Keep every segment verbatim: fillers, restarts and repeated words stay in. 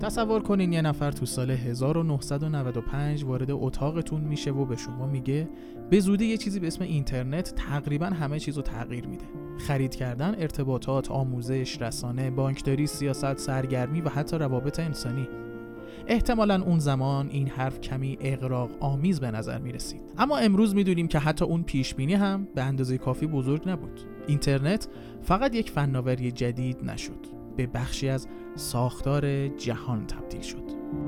تصور کنین یه نفر تو سال هزار و نهصد و نود و پنج وارد اتاقتون میشه و به شما میگه به زودی یه چیزی به اسم اینترنت تقریبا همه چیزو تغییر میده. خرید کردن، ارتباطات، آموزش، رسانه، بانکداری، سیاست، سرگرمی و حتی روابط انسانی. احتمالاً اون زمان این حرف کمی اغراق آمیز به نظر میرسید، اما امروز میدونیم که حتی اون پیشبینی هم به اندازه کافی بزرگ نبود. اینترنت فقط یک فناوری جدید نشد، به بخشی از ساختار جهان تبدیل شد.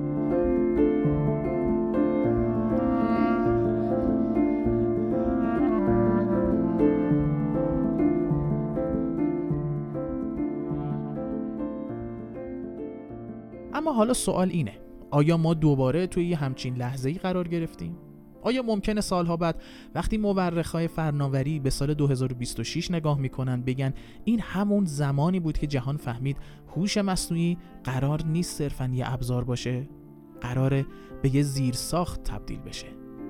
اما حالا سوال اینه، آیا ما دوباره توی یه همچین لحظه‌ای قرار گرفتیم؟ آیا ممکنه سالها بعد وقتی مورخای فناوری به سال دو هزار و بیست و شش نگاه میکنن بگن این همون زمانی بود که جهان فهمید هوش مصنوعی قرار نیست صرفاً یه ابزار باشه، قراره به یه زیرساخت تبدیل بشه؟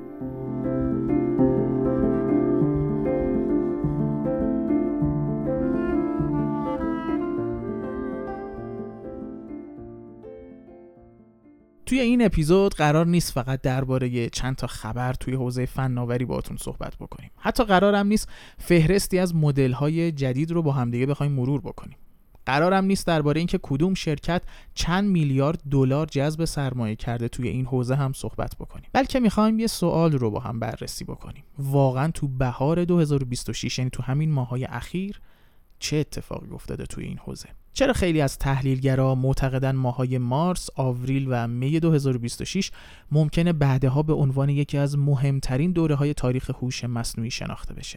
توی این اپیزود قرار نیست فقط درباره چند تا خبر توی حوزه فناوری باهاتون صحبت بکنیم. حتی قرارم نیست فهرستی از مدل‌های جدید رو با همدیگه بخوایم مرور بکنیم. قرارم نیست درباره اینکه کدوم شرکت چند میلیارد دلار جذب سرمایه کرده توی این حوزه هم صحبت بکنیم. بلکه می‌خوایم یه سوال رو با هم بررسی بکنیم. واقعاً تو بهار دو هزار و بیست و شش، یعنی تو همین ماه‌های اخیر، چه اتفاقی افتاده توی این حوزه؟ چرا خیلی از تحلیلگرا معتقدن ماه‌های مارس، آوریل و می دو هزار و بیست و شش ممکنه بعدها به عنوان یکی از مهمترین دوره‌های تاریخ هوش مصنوعی شناخته بشه؟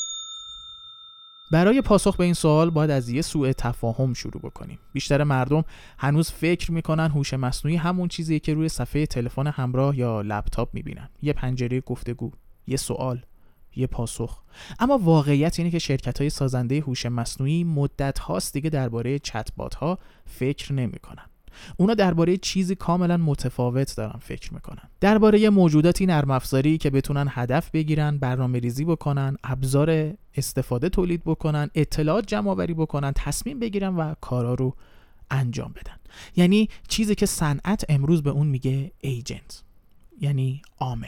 برای پاسخ به این سوال باید از یه سوء تفاهم شروع بکنیم. بیشتر مردم هنوز فکر میکنن هوش مصنوعی همون چیزیه که روی صفحه تلفن همراه یا لپتاپ میبینن، یه پنجره گفتگو، یه سوال، یه پاسخ. اما واقعیت اینه که شرکت‌های سازنده هوش مصنوعی مدت هاست دیگه درباره چت بات ها فکر نمی‌کنن. اونا درباره چیزی کاملا متفاوت دارن فکر میکنن. درباره موجوداتی نرم افزاری که بتونن هدف بگیرن، برنامه‌ریزی بکنن، ابزار استفاده تولید بکنن، اطلاعات جمع آوری بکنن، تصمیم بگیرن و کارا رو انجام بدن. یعنی چیزی که صنعت امروز به اون میگه ایجنت، یعنی عامل.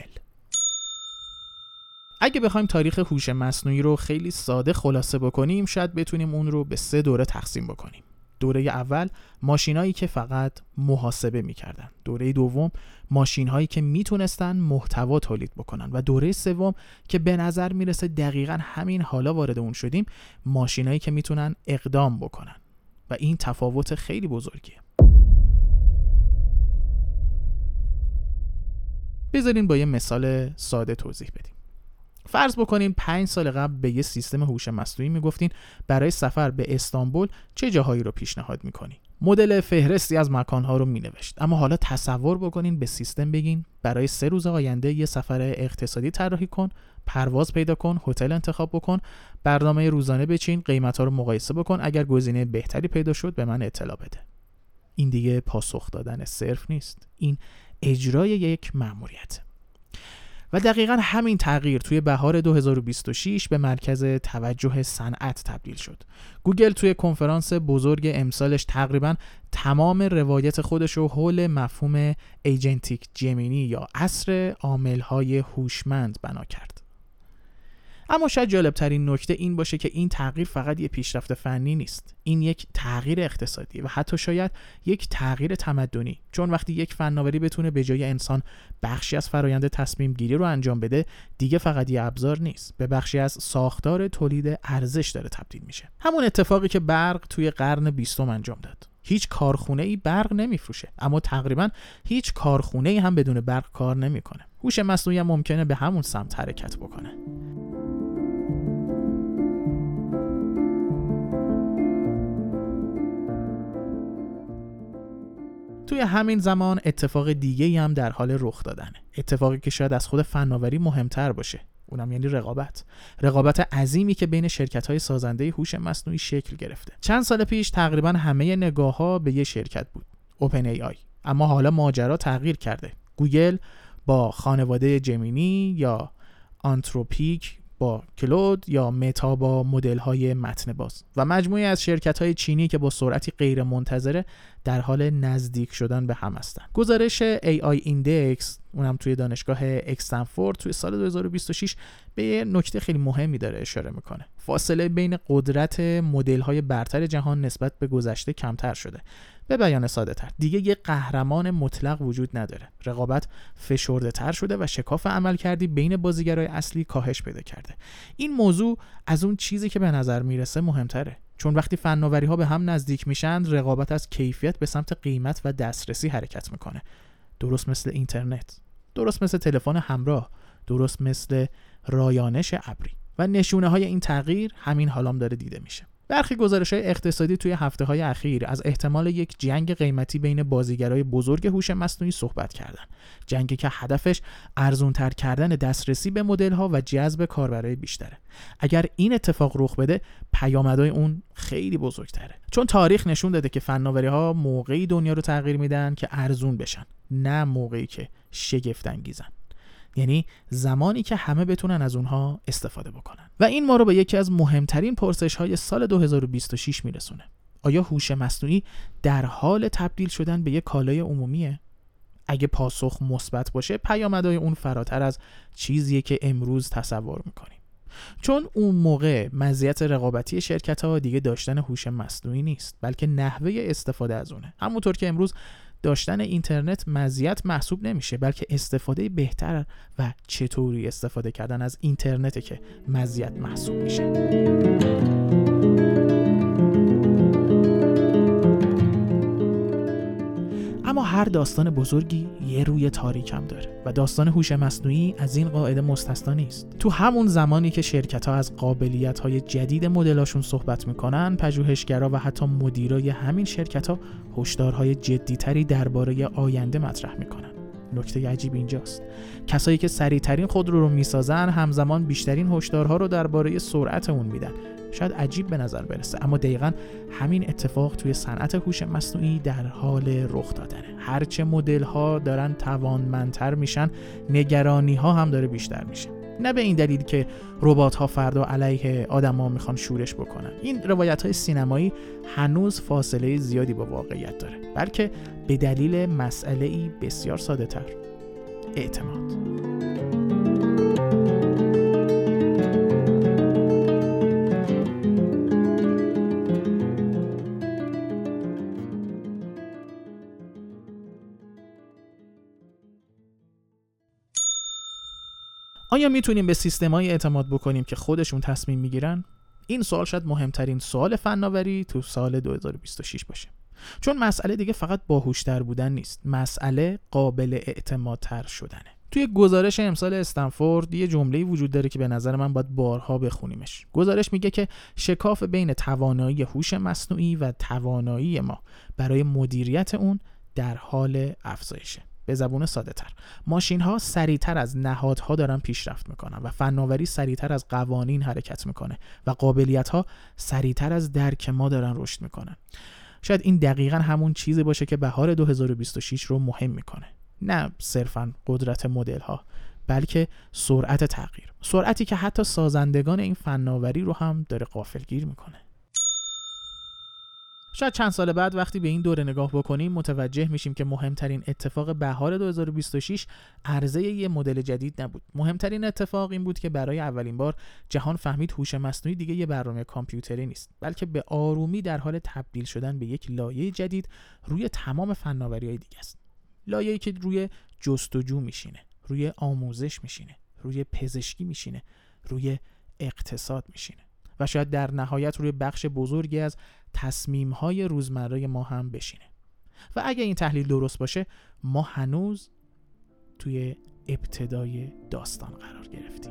اگه بخوایم تاریخ هوش مصنوعی رو خیلی ساده خلاصه بکنیم، شاید بتونیم اون رو به سه دوره تقسیم بکنیم. دوره اول ماشینایی که فقط محاسبه میکردن، دوره دوم ماشینهایی که میتونستن محتوا تولید بکنن و دوره سوم که به نظر میرسه دقیقاً همین حالا وارد اون شدیم، ماشینایی که میتونن اقدام بکنن و این تفاوت خیلی بزرگیه. بذارین با یه مثال ساده توضیح بدیم. فرض بکنین پنج سال قبل به یه سیستم هوش مصنوعی میگفتین برای سفر به استانبول چه جاهایی رو پیشنهاد میکنی. مدل فهرستی از مکانها رو مینوشت. اما حالا تصور بکنین به سیستم بگین برای سه روز آینده یه سفر اقتصادی طراحی کن، پرواز پیدا کن، هتل انتخاب بکن، برنامه روزانه بچین، قیمتا رو مقایسه بکن، اگر گزینه بهتری پیدا شد به من اطلاع بده. این دیگه پاسخ دادن صرف نیست. این اجرای یک مأموریت. و دقیقاً همین تغییر توی بهار دو هزار و بیست و شش به مرکز توجه صنعت تبدیل شد. گوگل توی کنفرانس بزرگ امسالش تقریباً تمام روایت خودش رو حول مفهوم ایجنتیک جمینی یا عصر عامل‌های هوشمند بنا کرد. اما شاید جالبترین نکته این باشه که این تغییر فقط یک پیشرفت فنی نیست. این یک تغییر اقتصادی و حتی شاید یک تغییر تمدنی، چون وقتی یک فناوری بتونه به جای انسان بخشی از فرآیند تصمیم گیری رو انجام بده، دیگه فقط یه ابزار نیست، به بخشی از ساختار تولید ارزش داره تبدیل میشه. همون اتفاقی که برق توی قرن بیستم انجام داد. هیچ کارخونه‌ای برق نمیفروشه، اما تقریباً هیچ کارخونه‌ای هم بدون برق کار نمیکنه. هوش مصنوعی هم ممکنه به همون سمت حرکت بکنه. توی همین زمان اتفاق دیگه‌ای هم در حال رخ دادنه. اتفاقی که شاید از خود فناوری مهمتر باشه. اونم یعنی رقابت. رقابت عظیمی که بین شرکت‌های سازنده هوش مصنوعی شکل گرفته. چند سال پیش تقریباً همه نگاه‌ها به یه شرکت بود، اوپن ای آی. اما حالا ماجرا تغییر کرده. گوگل با خانواده جمینی یا آنتروپیک با کلود یا متا با مدل‌های متن باز و مجموعی از شرکت‌های چینی که با سرعتی غیر منتظره در حال نزدیک شدن به هم هستند. گزارش ای آی Index اونم توی دانشگاه استنفورد توی سال دو هزار و بیست و شش به یه نکته خیلی مهمی داره اشاره میکنه. فاصله بین قدرت مدل‌های برتر جهان نسبت به گذشته کمتر شده. به بیان ساده تر، دیگه یه قهرمان مطلق وجود نداره. رقابت فشرده تر شده و شکاف عملکردی بین بازیگرای اصلی کاهش پیدا کرده. این موضوع از اون چیزی که به نظر میرسه مهمتره، چون وقتی فناوری ها به هم نزدیک میشن، رقابت از کیفیت به سمت قیمت و دسترسی حرکت میکنه. درست مثل اینترنت، درست مثل تلفن همراه، درست مثل رایانش ابری. و نشونه های این تغییر همین حالام داره دیده میشه. برخی گزارش‌های اقتصادی توی هفته‌های اخیر از احتمال یک جنگ قیمتی بین بازیگرای بزرگ هوش مصنوعی صحبت کردن. جنگی که هدفش ارزان‌تر کردن دسترسی به مدل‌ها و جذب کاربرای بیشتره. اگر این اتفاق رخ بده، پیامدهای اون خیلی بزرگتره. چون تاریخ نشون داده که فناوری‌ها موقعی دنیا رو تغییر میدن که ارزون بشن، نه موقعی که شگفت انگیزن. یعنی زمانی که همه بتونن از اونها استفاده بکنن. و این ما رو به یکی از مهمترین پرسش‌های سال دو هزار و بیست و شش میرسونه. آیا هوش مصنوعی در حال تبدیل شدن به یک کالای عمومیه؟ اگه پاسخ مثبت باشه، پیامدهای اون فراتر از چیزیه که امروز تصور میکنیم. چون اون موقع مزیت رقابتی شرکت‌ها دیگه داشتن هوش مصنوعی نیست، بلکه نحوه استفاده از اونه. همونطور که امروز داشتن اینترنت مزیت محسوب نمیشه، بلکه استفاده بهتر و چطوری استفاده کردن از اینترنته که مزیت محسوب میشه. اما هر داستان بزرگی یه روی تاریک هم داره و داستان هوش مصنوعی از این قاعده مستثنا نیست. تو همون زمانی که شرکت‌ها از قابلیت‌های جدید مدل‌هاشون صحبت می‌کنن، پژوهشگرا و حتی مدیرای همین شرکت‌ها هشدارهای جدی‌تری درباره آینده مطرح می‌کنن. نکته عجیب اینجاست، کسایی که سریع‌ترین خودرو رو می‌سازن همزمان بیشترین هشدارها رو درباره سرعت اون میدن. شاید عجیب به نظر برسه، اما دقیقاً همین اتفاق توی صنعت هوش مصنوعی در حال رخ دادنه. هرچه مدل‌ها دارن توانمندتر میشن، نگرانی‌ها هم داره بیشتر میشه. نه به این دلیل که ربات‌ها فردا علیه آدم‌ها میخوان شورش بکنن. این روایت‌های سینمایی هنوز فاصله زیادی با واقعیت داره، بلکه به دلیل مسئله‌ای بسیار ساده‌تر: اعتماد. آیا میتونیم به سیستم‌های اعتماد بکنیم که خودشون تصمیم میگیرن؟ این سوال شاید مهمترین سوال فناوری تو سال دو هزار و بیست و شش باشه. چون مسئله دیگه فقط باهوش‌تر بودن نیست، مسئله قابل اعتمادتر شدنه. توی گزارش امسال استنفورد یه جمله‌ای وجود داره که به نظر من باید بارها بخونیمش. گزارش میگه که شکاف بین توانایی هوش مصنوعی و توانایی ما برای مدیریت اون در حال افزایشه. به زبون ساده تر، ماشین ها سریعتر از نهادها دارن پیشرفت میکنن و فناوری سریعتر از قوانین حرکت میکنه و قابلیت ها سریعتر از درک ما دارن رشد میکنن. شاید این دقیقاً همون چیزی باشه که بهار دو هزار و بیست و شش رو مهم میکنه. نه صرفاً قدرت مدل ها، بلکه سرعت تغییر. سرعتی که حتی سازندگان این فناوری رو هم داره غافلگیر میکنه. شاید چند سال بعد وقتی به این دوره نگاه بکنیم متوجه میشیم که مهمترین اتفاق بهار دو هزار و بیست و شش عرضه یه مدل جدید نبود. مهمترین اتفاق این بود که برای اولین بار جهان فهمید هوش مصنوعی دیگه یه برنامه کامپیوتری نیست، بلکه به آرومی در حال تبدیل شدن به یک لایه جدید روی تمام فناوری‌های دیگه است. لایه‌ای که روی جستجو میشینه، روی آموزش میشینه، روی پزشکی میشینه، روی اقتصاد میشینه و شاید در نهایت روی بخش بزرگی از تصمیم‌های روزمره ما هم بشینه. و اگه این تحلیل درست باشه، ما هنوز توی ابتدای داستان قرار گرفتیم.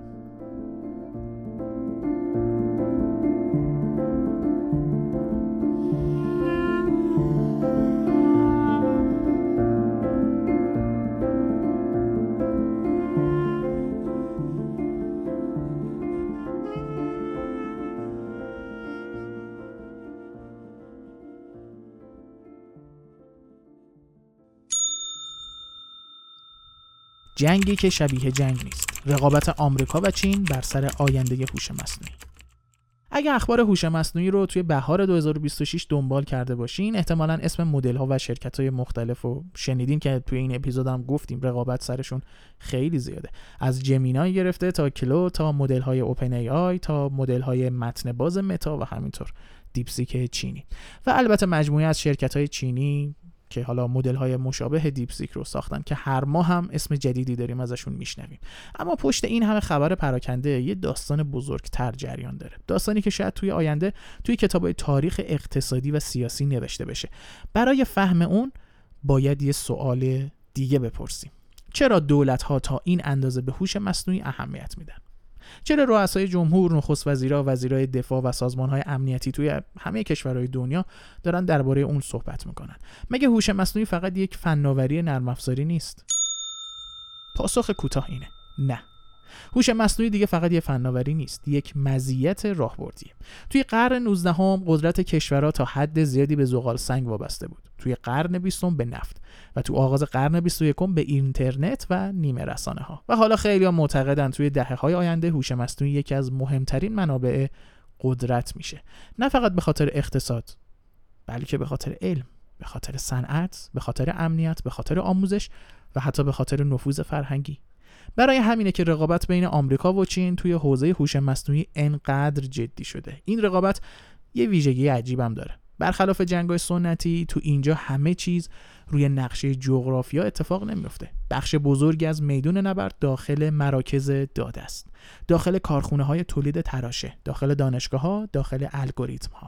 جنگی که شبیه جنگ نیست. رقابت آمریکا و چین بر سر آینده هوش مصنوعی. اگه اخبار هوش مصنوعی رو توی بهار دو هزار و بیست و شش دنبال کرده باشین، احتمالاً اسم مدل‌ها و شرکت‌های مختلف رو شنیدین که توی این اپیزود هم گفتیم رقابت سرشون خیلی زیاده. از جمینای گرفته تا کلو، تا مدل‌های اوپن ای آی، تا مدل‌های متن باز متا و همینطور دیپسیک چینی. و البته مجموعه از شرکت‌های چینی که حالا مدل‌های مشابه دیپسیک رو ساختن که هر ماه هم اسم جدیدی داریم ازشون میشنویم. اما پشت این همه خبر پراکنده یه داستان بزرگتر جریان داره. داستانی که شاید توی آینده توی کتاب‌های تاریخ اقتصادی و سیاسی نوشته بشه. برای فهم اون باید یه سوال دیگه بپرسیم. چرا دولت‌ها تا این اندازه به هوش مصنوعی اهمیت میدن؟ چرا رؤسای جمهور، نخست وزیرا، وزیرای دفاع و سازمان‌های امنیتی توی همه کشورهای دنیا دارن درباره اون صحبت میکنن؟ مگه هوش مصنوعی فقط یک فناوری نرم افزاری نیست؟ پاسخ کوتاه اینه: نه. هوش مصنوعی دیگه فقط یک فناوری نیست، یک مزیت راهبردیه. توی قرن نوزدهم قدرت کشورها تا حد زیادی به زغال سنگ وابسته بود. توی قرن بیستم به نفت و تو آغاز قرن بیست و یکم به اینترنت و نیمه رسانه ها. و حالا خیلی‌ها معتقدن توی دهه‌های آینده هوش مصنوعی یکی از مهمترین منابع قدرت میشه. نه فقط به خاطر اقتصاد، بلکه به خاطر علم، به خاطر صنعت، به خاطر امنیت، به خاطر آموزش و حتی به خاطر نفوذ فرهنگی. برای همینه که رقابت بین آمریکا و چین توی حوزه هوش مصنوعی انقدر جدی شده. این رقابت یه ویژگی عجیبم داره. برخلاف جنگ‌های سنتی، تو اینجا همه چیز روی نقشه جغرافیا اتفاق نمیفته. بخش بزرگی از میدون نبرد داخل مراکز داده است، داخل کارخونه‌های تولید تراشه، داخل دانشگاه‌ها، داخل الگوریتم‌ها.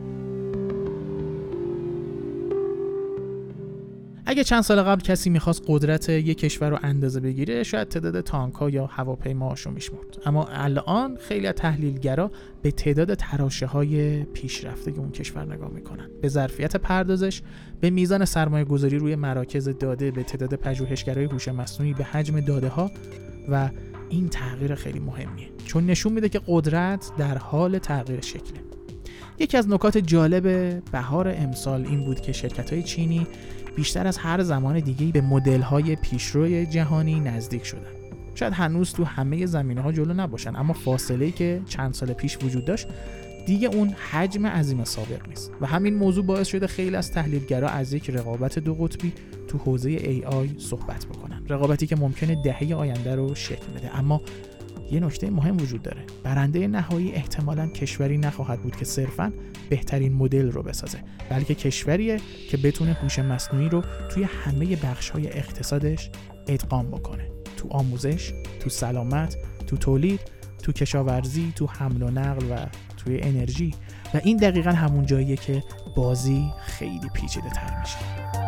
اگه چند سال قبل کسی میخواست قدرت یک کشور رو اندازه بگیره، شاید تعداد تانک‌ها یا هواپیماهاشو میشمرد. اما الان خیلی از تحلیلگرا به تعداد تراشه‌های پیشرفته اون کشور نگاه میکنن، به ظرفیت پردازش، به میزان سرمایه گذاری روی مراکز داده، به تعداد پژوهشگرای هوش مصنوعی، به حجم داده‌ها. و این تغییر خیلی مهمیه، چون نشون میده که قدرت در حال تغییر شکله. یکی از نکات جالب بهار امسال این بود که شرکت‌های چینی بیشتر از هر زمان دیگه‌ای به مدل‌های پیشروی جهانی نزدیک شدن. شاید هنوز تو همه زمینه‌ها جلو نباشن، اما فاصله‌ای که چند سال پیش وجود داشت دیگه اون حجم عظیم سابق نیست. و همین موضوع باعث شده خیلی از تحلیلگرا از یک رقابت دو قطبی تو حوزه ای آی صحبت بکنن. رقابتی که ممکنه دهه آینده رو شکل بده. اما یه نکته مهم وجود داره: برنده نهایی احتمالاً کشوری نخواهد بود که صرفاً بهترین مدل رو بسازه، بلکه کشوریه که بتونه هوش مصنوعی رو توی همه بخش‌های اقتصادش ادغام بکنه. تو آموزش، تو سلامت، تو تولید، تو کشاورزی، تو حمل و نقل و توی انرژی. و این دقیقاً همون جاییه که بازی خیلی پیچیده‌تر میشه.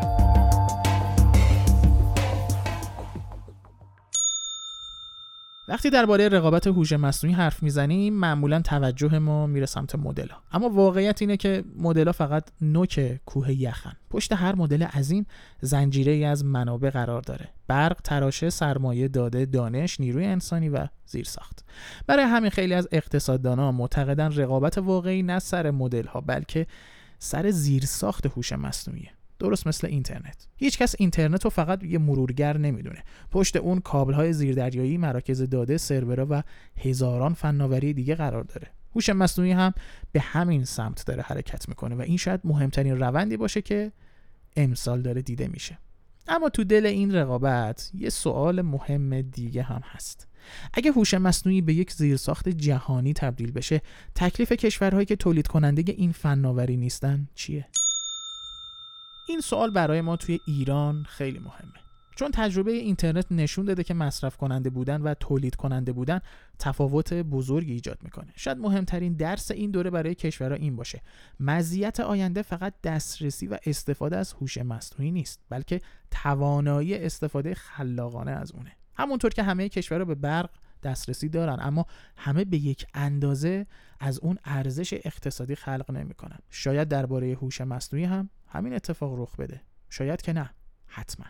وقتی درباره رقابت هوش مصنوعی حرف میزنیم معمولا توجه ما میره سمت مدل‌ها، اما واقعیت اینه که مدل‌ها فقط نوک کوه یخن. پشت هر مدل عظیم زنجیره‌ای از منابع قرار داره: برق، تراشه، سرمایه، داده، دانش، نیروی انسانی و زیرساخت. برای همین خیلی از اقتصاددانان معتقدن رقابت واقعی نه سر مدل‌ها بلکه سر زیرساخت هوش مصنوعیه. درست مثل اینترنت. هیچ کس اینترنت رو فقط یه مرورگر نمیدونه. پشت اون کابل‌های زیردریایی، مراکز داده، سرورها و هزاران فناوری دیگه قرار داره. هوش مصنوعی هم به همین سمت داره حرکت میکنه و این شاید مهمترین روندی باشه که امسال داره دیده میشه. اما تو دل این رقابت یه سوال مهم دیگه هم هست. اگه هوش مصنوعی به یک زیرساخت جهانی تبدیل بشه، تکلیف کشورهایی که تولید کننده این فناوری نیستن چیه؟ این سوال برای ما توی ایران خیلی مهمه، چون تجربه اینترنت نشون داده که مصرف کننده بودن و تولید کننده بودن تفاوت بزرگی ایجاد میکنه. شاید مهمترین درس این دوره برای کشورها این باشه: مزیت آینده فقط دسترسی و استفاده از هوش مصنوعی نیست، بلکه توانایی استفاده خلاقانه از اونه. همونطور که همه کشورها به برق دسترسی دارن، اما همه به یک اندازه از اون ارزش اقتصادی خلق نمیکنن. شاید درباره هوش مصنوعی هم همین اتفاق رخ بده، شاید که نه، حتما.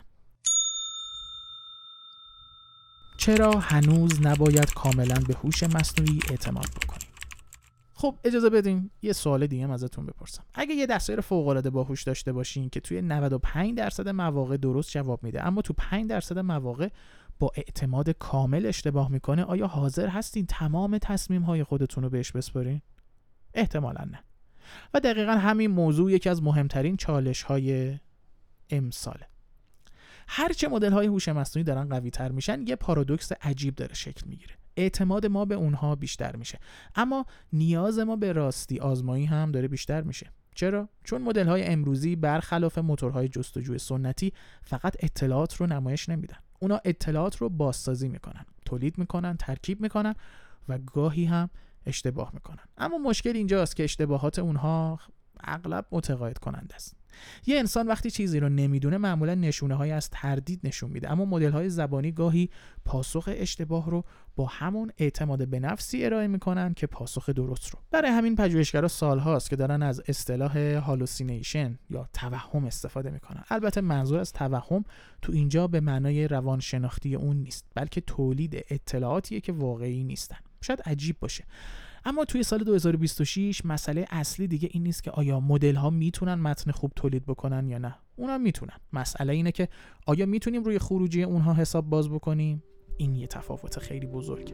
چرا هنوز نباید کاملا به هوش مصنوعی اعتماد بکنیم؟ خب اجازه بدین یه سوال دیگه هم ازتون بپرسم. اگه یه دستگاه فوق‌العاده باهوش داشته باشین که توی نود و پنج درصد مواقع درست جواب میده، اما تو پنج درصد مواقع با اعتماد کامل اشتباه میکنه، آیا حاضر هستین تمام تصمیم های خودتون رو بهش بسپارین؟ احتمالاً نه. و دقیقاً همین موضوع یکی از مهمترین چالش های امساله. هرچه مدل های هوش مصنوعی دارن قوی تر میشن، یه پارادوکس عجیب داره شکل میگیره. اعتماد ما به اونها بیشتر میشه، اما نیاز ما به راستی آزمایی هم داره بیشتر میشه. چرا؟ چون مدل های امروزی برخلاف موتورهای جستجوی سنتی فقط اطلاعات رو نمایش نمیدن. اونا اطلاعات رو بازسازی میکنن، تولید میکنن، ترکیب میکنن و گاهی هم اشتباه میکنن. اما مشکل اینجاست که اشتباهات اونها اغلب متقاعد کننده است. یه انسان وقتی چیزی رو نمیدونه معمولا نشونه‌هایی از تردید نشون میده، اما مدل‌های زبانی گاهی پاسخ اشتباه رو با همون اعتماد به نفسی ارائه میکنن که پاسخ درست رو. برای همین پژوهشگرا سالهاست که دارن از اصطلاح هالوسینیشن یا توهم استفاده میکنن. البته منظور از توهم تو اینجا به معنای روانشناختی اون نیست، بلکه تولید اطلاعاتیه که واقعی نیستن. شاید عجیب باشه، اما توی سال دو هزار و بیست و شش مسئله اصلی دیگه این نیست که آیا مدل ها میتونن متن خوب تولید بکنن یا نه. اونا میتونن. مسئله اینه که آیا میتونیم روی خروجی اونها حساب باز بکنیم؟ این یه تفاوت خیلی بزرگه.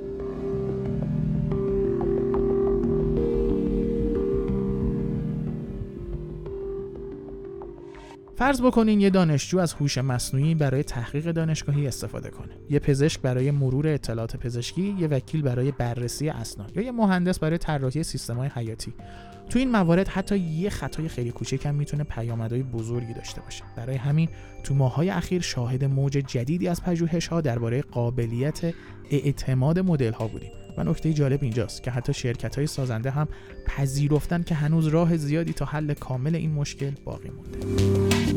فرض بکنین یه دانشجو از هوش مصنوعی برای تحقیق دانشگاهی استفاده کنه. یه پزشک برای مرور اطلاعات پزشکی، یه وکیل برای بررسی اسناد یا یه مهندس برای طراحی سیستم‌های حیاتی. تو این موارد حتی یه خطای خیلی کوچیک هم میتونه پیامدهای بزرگی داشته باشه. برای همین تو ماه‌های اخیر شاهد موج جدیدی از پژوهش‌ها درباره قابلیت اعتماد مدل‌ها بودیم. و نکته جالب اینجاست که حتی شرکت‌های سازنده هم پذیرفتن که هنوز راه زیادی تا حل کامل این مشکل باقی مونده.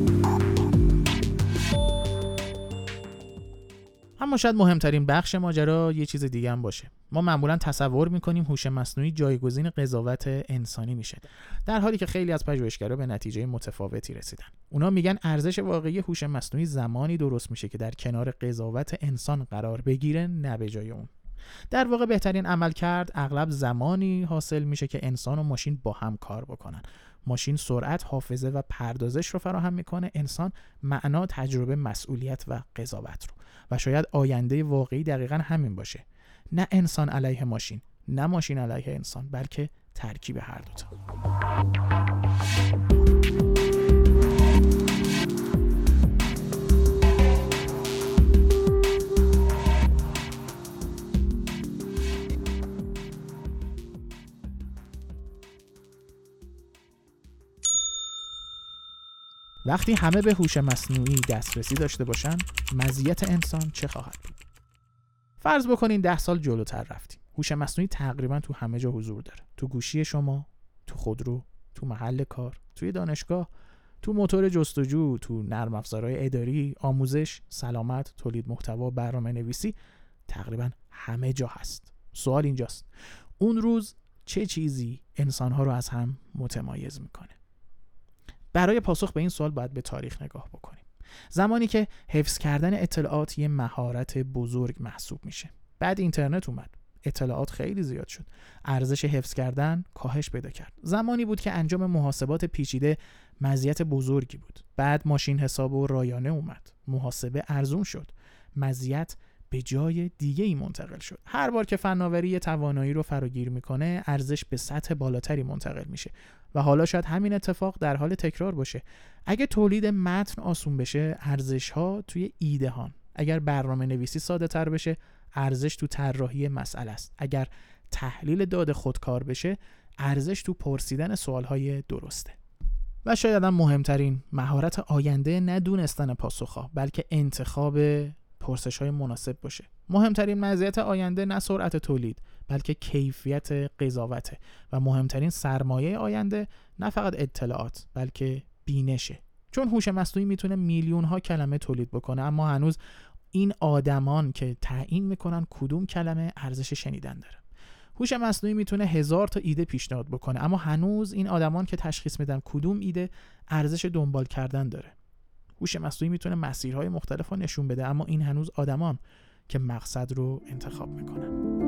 اما شاید مهمترین بخش ماجرا یه چیز دیگه هم باشه. ما معمولا تصور میکنیم هوش مصنوعی جایگزین قضاوت انسانی میشه، در حالی که خیلی از پژوهشگرا به نتیجه متفاوتی رسیدن. اونا میگن ارزش واقعی هوش مصنوعی زمانی درست میشه که در کنار قضاوت انسان قرار بگیره، نه به جای اون. در واقع بهترین عمل کرد اغلب زمانی حاصل میشه که انسان و ماشین با هم کار بکنن. ماشین سرعت، حافظه و پردازش رو فراهم میکنه، انسان معنا، تجربه، مسئولیت و قضاوت رو. و شاید آینده واقعی دقیقاً همین باشه. نه انسان علیه ماشین، نه ماشین علیه انسان، بلکه ترکیب هر دوتا. وقتی همه به هوش مصنوعی دسترسی داشته باشن، مزیت انسان چه خواهد بود؟ فرض بکنین ده سال جلوتر رفتیم. هوش مصنوعی تقریبا تو همه جا حضور داره. تو گوشی شما، تو خودرو، تو محل کار، توی دانشگاه، تو موتور جستجو، تو نرم افزارهای اداری، آموزش، سلامت، تولید محتوا، برنامه‌نویسی، تقریبا همه جا هست. سوال اینجاست: اون روز چه چیزی انسان‌ها رو از هم متمایز میکنه؟ برای پاسخ به این سوال باید به تاریخ نگاه بکنیم. زمانی که حفظ کردن اطلاعات یه مهارت بزرگ محسوب میشه. بعد اینترنت اومد، اطلاعات خیلی زیاد شد، ارزش حفظ کردن کاهش پیدا کرد. زمانی بود که انجام محاسبات پیچیده مزیت بزرگی بود. بعد ماشین حساب و رایانه اومد، محاسبه ارزون شد، مزیت به جای دیگه ای منتقل شد. هر بار که فناوری توانایی رو فراگیر میکنه، ارزش به سطح بالاتری منتقل میشه و حالا شاید همین اتفاق در حال تکرار باشه. اگه تولید متن آسون بشه، ارزش ها توی ایده هان. اگر برنامه نویسی ساده تر بشه، ارزش تو طراحی مسئله است. اگر تحلیل داده خودکار بشه، ارزش تو پرسیدن سوال های درسته. و شاید هم مهمترین مهارت آینده نه دونستن پاسخ‌ها، بلکه انتخاب پرسش‌های مناسب باشه. مهمترین مزیت آینده نه سرعت تولید، بلکه کیفیت قضاوته. و مهمترین سرمایه آینده نه فقط اطلاعات، بلکه بینشه. چون هوش مصنوعی میتونه میلیون ها کلمه تولید بکنه، اما هنوز این آدمان که تعیین میکنن کدوم کلمه ارزش شنیدن داره. هوش مصنوعی میتونه هزار تا ایده پیشنهاد بکنه، اما هنوز این آدمان که تشخیص میدن کدوم ایده ارزش دنبال کردن داره. هوش مصنوعی میتونه مسیرهای مختلف رو نشون بده، اما این هنوز آدمان که مقصد رو انتخاب میکنن.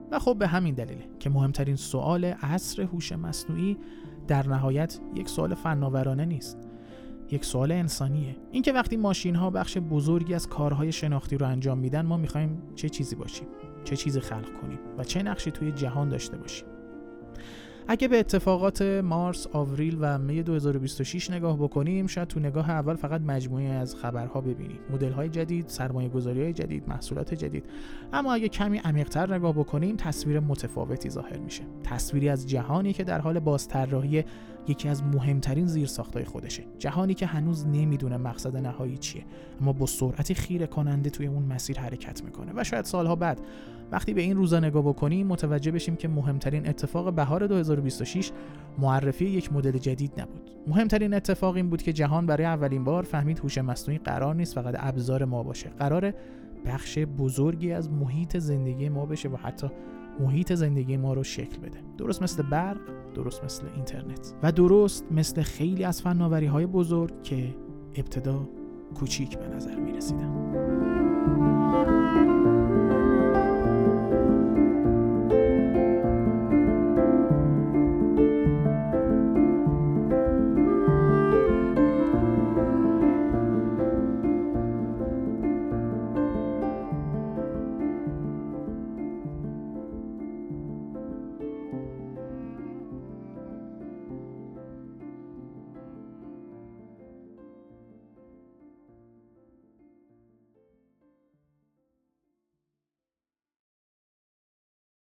و خب به همین دلیله که مهمترین سوال عصر هوش مصنوعی در نهایت یک سوال فناورانه نیست، یک سوال انسانیه. اینکه وقتی ماشین ها بخش بزرگی از کارهای شناختی رو انجام میدن، ما میخوایم چه چیزی باشیم، چه چیزی خلق کنیم و چه نقشی توی جهان داشته باشیم. اگه به اتفاقات مارس، آوریل و می دو هزار و بیست و شش نگاه بکنیم، شاید تو نگاه اول فقط مجموعه از خبرها ببینیم، مدل‌های جدید، سرمایه‌گذاری‌های جدید، محصولات جدید. اما اگه کمی عمیق‌تر نگاه بکنیم، تصویر متفاوتی ظاهر میشه. تصویری از جهانی که در حال بازطراحی یکی از مهمترین زیرساخت‌های خودشه. جهانی که هنوز نمیدونه مقصد نهایی چیه، اما با سرعتی خیره کننده توی اون مسیر حرکت میکنه و شاید سالها بعد وقتی به این روزا نگاه بکنیم متوجه بشیم که مهمترین اتفاق بهار دو هزار و بیست و شش معرفی یک مدل جدید نبود. مهمترین اتفاق این بود که جهان برای اولین بار فهمید هوش مصنوعی قرار نیست فقط ابزار ما باشه، قراره بخش بزرگی از محیط زندگی ما بشه و حتی محیط زندگی ما رو شکل بده. درست مثل برق، درست مثل اینترنت و درست مثل خیلی از فناوری‌های بزرگ که ابتدا کوچیک به نظر می‌رسیدن.